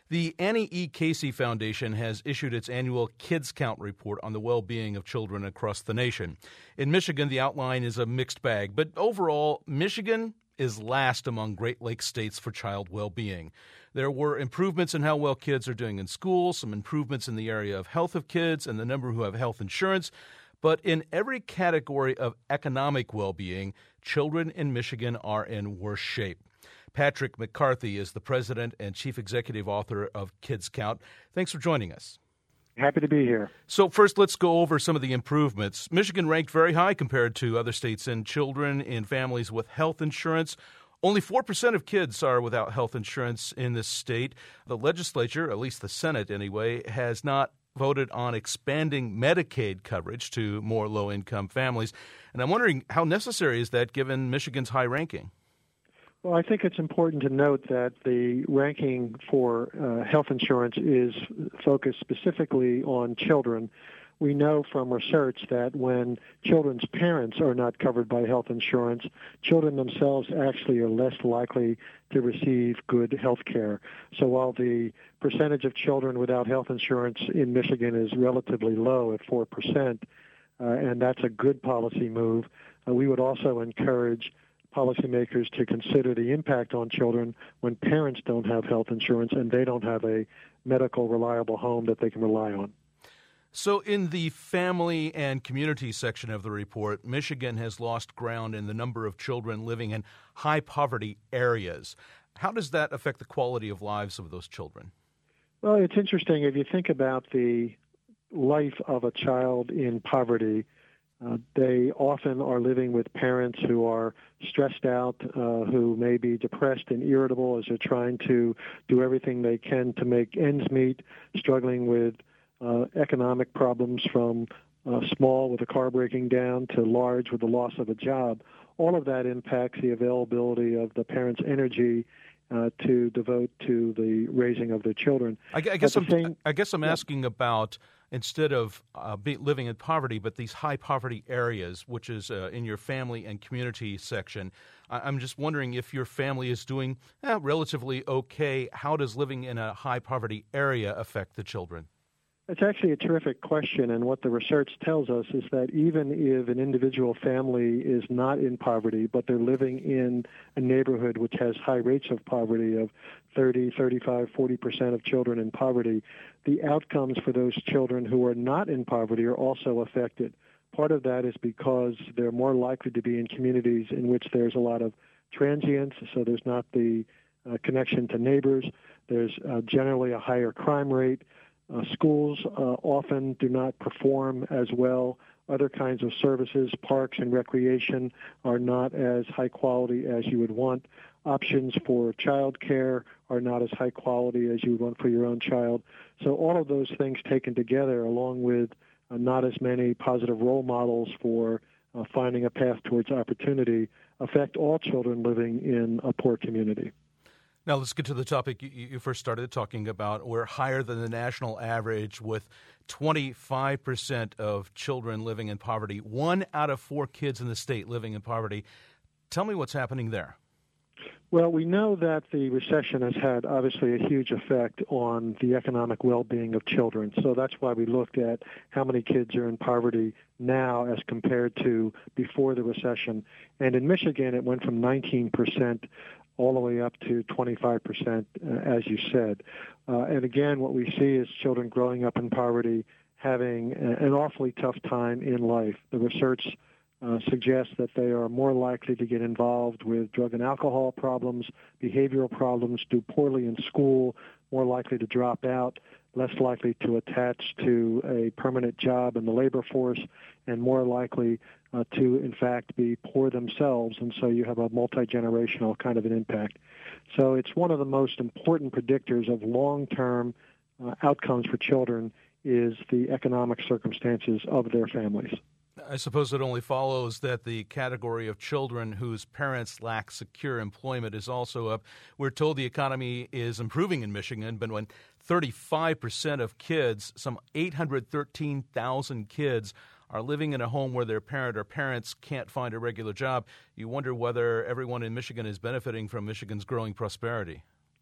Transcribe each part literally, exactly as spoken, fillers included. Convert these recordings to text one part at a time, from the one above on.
The Annie E. Casey Foundation has issued its annual Kids Count report on the well-being of children across the nation. In Michigan, the outline is a mixed bag, but overall, Michigan is last among Great Lakes states for child well-being. There were improvements in how well kids are doing in school, some improvements in the area of health of kids and the number who have health insurance, but in every category of economic well-being, children in Michigan are in worse shape. Patrick McCarthy is the president and chief executive author of Kids Count. Thanks for joining us. Happy to be here. So first, let's go over some of the improvements. Michigan ranked very high compared to other states in children in families with health insurance. Only four percent of kids are without health insurance in this state. The legislature, at least the Senate anyway, has not voted on expanding Medicaid coverage to more low-income families. And I'm wondering, how necessary is that given Michigan's high ranking? Well, I think it's important to note that the ranking for uh, health insurance is focused specifically on children. We know from research that when children's parents are not covered by health insurance, children themselves actually are less likely to receive good health care. So while the percentage of children without health insurance in Michigan is relatively low at four percent, uh, and that's a good policy move, uh, we would also encourage policymakers to consider the impact on children when parents don't have health insurance and they don't have a medical, reliable home that they can rely on. So in the family and community section of the report, Michigan has lost ground in the number of children living in high poverty areas. How does that affect the quality of lives of those children? Well, it's interesting. If you think about the life of a child in poverty, Uh, they often are living with parents who are stressed out, uh, who may be depressed and irritable as they're trying to do everything they can to make ends meet, struggling with uh, economic problems from uh, small with a car breaking down to large with the loss of a job. All of that impacts the availability of the parents' energy uh, to devote to the raising of their children. I, I guess I'm, same, I guess I'm yeah. asking about, instead of uh, be, living in poverty, but these high poverty areas, which is uh, in your family and community section. I, I'm just wondering if your family is doing eh, relatively okay. How does living in a high poverty area affect the children? It's actually a terrific question, and what the research tells us is that even if an individual family is not in poverty, but they're living in a neighborhood which has high rates of poverty of thirty, thirty-five, forty percent of children in poverty, the outcomes for those children who are not in poverty are also affected. Part of that is because they're more likely to be in communities in which there's a lot of transients, so there's not the uh, connection to neighbors. There's uh, generally a higher crime rate. Uh, schools uh, often do not perform as well. Other kinds of services, parks and recreation, are not as high quality as you would want. Options for child care are not as high quality as you would want for your own child. So all of those things taken together, along with uh, not as many positive role models for uh, finding a path towards opportunity, affect all children living in a poor community. Now, let's get to the topic you, you first started talking about. We're higher than the national average with twenty-five percent of children living in poverty. One out of four kids in the state living in poverty. Tell me what's happening there. Well, we know that the recession has had, obviously, a huge effect on the economic well-being of children. So that's why we looked at how many kids are in poverty now as compared to before the recession. And in Michigan, it went from nineteen percent all the way up to twenty-five percent, uh, as you said. Uh, and again, what we see is children growing up in poverty having a, an awfully tough time in life. The research uh, suggests that they are more likely to get involved with drug and alcohol problems, behavioral problems, do poorly in school, more likely to drop out, less likely to attach to a permanent job in the labor force, and more likely uh, to, in fact, be poor themselves. And so you have a multi-generational kind of an impact. So it's one of the most important predictors of long-term uh, outcomes for children is the economic circumstances of their families. I suppose it only follows that the category of children whose parents lack secure employment is also up. We're told the economy is improving in Michigan, but when thirty-five percent of kids, some eight hundred thirteen thousand kids, are living in a home where their parent or parents can't find a regular job, you wonder whether everyone in Michigan is benefiting from Michigan's growing prosperity.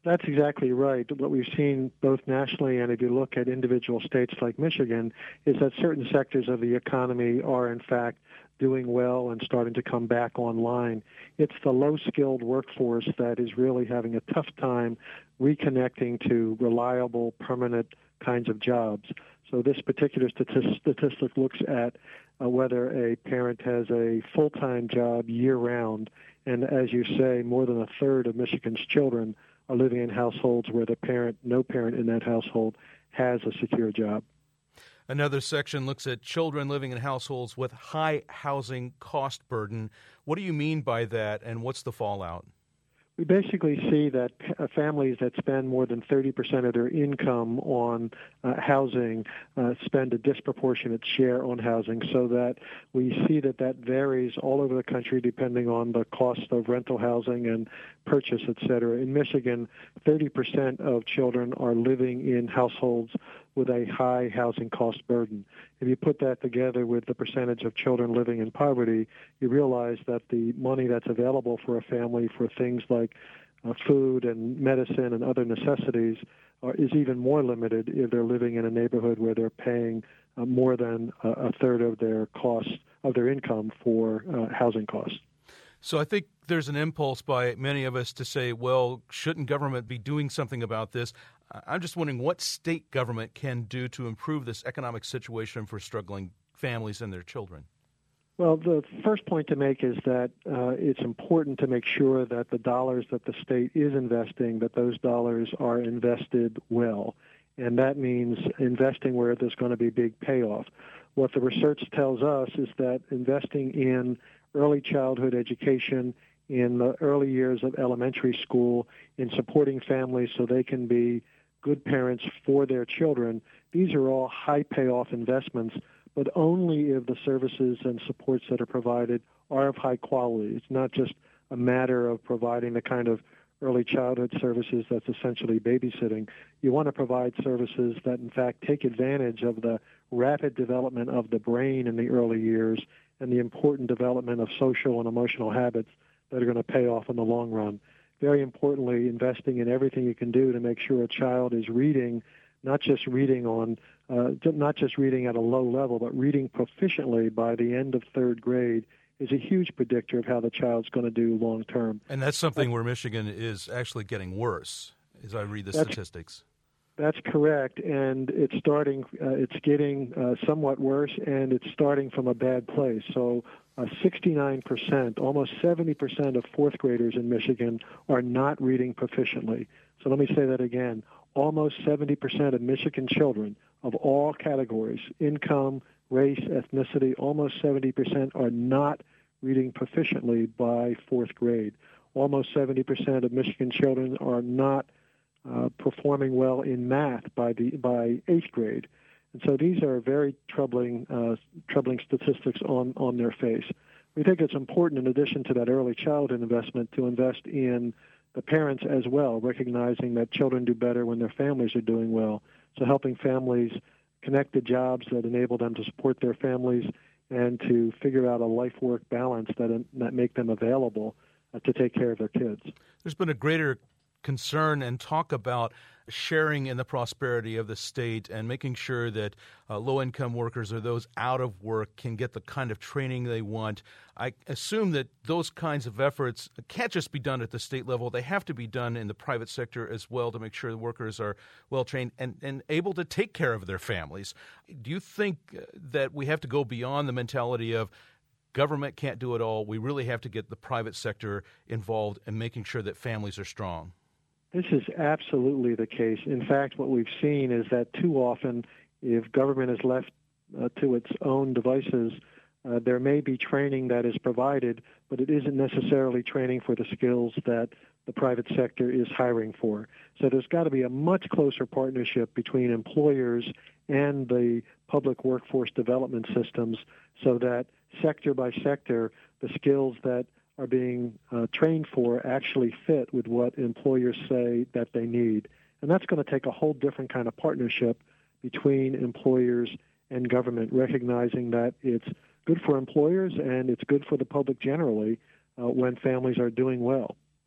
That's exactly right. What we've seen both nationally and if you look at individual states like Michigan is that certain sectors of the economy are in fact doing well and starting to come back online. It's the low-skilled workforce that is really having a tough time reconnecting to reliable, permanent kinds of jobs. So this particular statis- statistic looks at uh, whether a parent has a full-time job year-round. And as you say, more than a third of Michigan's children are living in households where the parent, no parent in that household has a secure job. Another section looks at children living in households with high housing cost burden. What do you mean by that, and what's the fallout? We basically see that families that spend more than thirty percent of their income on uh, housing uh, spend a disproportionate share on housing, so that we see that that varies all over the country depending on the cost of rental housing and purchase, et cetera. In Michigan, thirty percent of children are living in households with a high housing cost burden. If you put that together with the percentage of children living in poverty, you realize that the money that's available for a family for things like uh, food and medicine and other necessities are, is even more limited if they're living in a neighborhood where they're paying uh, more than a, a third of their cost of their income for uh, housing costs. So I think there's an impulse by many of us to say, well, shouldn't government be doing something about this? I'm just wondering what state government can do to improve this economic situation for struggling families and their children. Well, the first point to make is that uh, it's important to make sure that the dollars that the state is investing, that those dollars are invested well. And that means investing where there's going to be big payoff. What the research tells us is that investing in early childhood education, in the early years of elementary school, in supporting families so they can be good parents for their children, these are all high payoff investments, but only if the services and supports that are provided are of high quality. It's not just a matter of providing the kind of early childhood services that's essentially babysitting. You want to provide services that, in fact, take advantage of the rapid development of the brain in the early years and the important development of social and emotional habits that are going to pay off in the long run. Very importantly, investing in everything you can do to make sure a child is reading, not just reading on, uh, not just reading at a low level, but reading proficiently by the end of third grade is a huge predictor of how the child's going to do long term. And that's something where Michigan is actually getting worse, as I read the that's, statistics. That's correct, and it's starting. Uh, it's getting uh, somewhat worse, and it's starting from a bad place. So, uh, sixty-nine percent, almost seventy percent of fourth graders in Michigan are not reading proficiently. So let me say that again. Almost seventy percent of Michigan children of all categories, income, race, ethnicity, almost seventy percent are not reading proficiently by fourth grade. Almost seventy percent of Michigan children are not uh, performing well in math by the by eighth grade. And so these are very troubling uh, troubling statistics on, on their face. We think it's important, in addition to that early childhood investment, to invest in the parents as well, recognizing that children do better when their families are doing well. So helping families connect to jobs that enable them to support their families and to figure out a life-work balance that, that make them available uh, to take care of their kids. There's been a greater concern and talk about sharing in the prosperity of the state and making sure that uh, low-income workers or those out of work can get the kind of training they want. I assume that those kinds of efforts can't just be done at the state level. They have to be done in the private sector as well to make sure the workers are well-trained and, and able to take care of their families. Do you think that we have to go beyond the mentality of government can't do it all? We really have to get the private sector involved in making sure that families are strong. This is absolutely the case. In fact, what we've seen is that too often, if government is left uh, to its own devices, uh, there may be training that is provided, but it isn't necessarily training for the skills that the private sector is hiring for. So there's got to be a much closer partnership between employers and the public workforce development systems so that sector by sector, the skills that are being uh, trained for actually fit with what employers say that they need. And that's going to take a whole different kind of partnership between employers and government, recognizing that it's good for employers and it's good for the public generally uh, when families are doing well.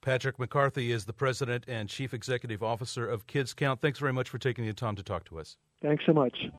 Patrick McCarthy is the president and chief executive officer of Kids Count. Thanks very much for taking the time to talk to us. Thanks so much.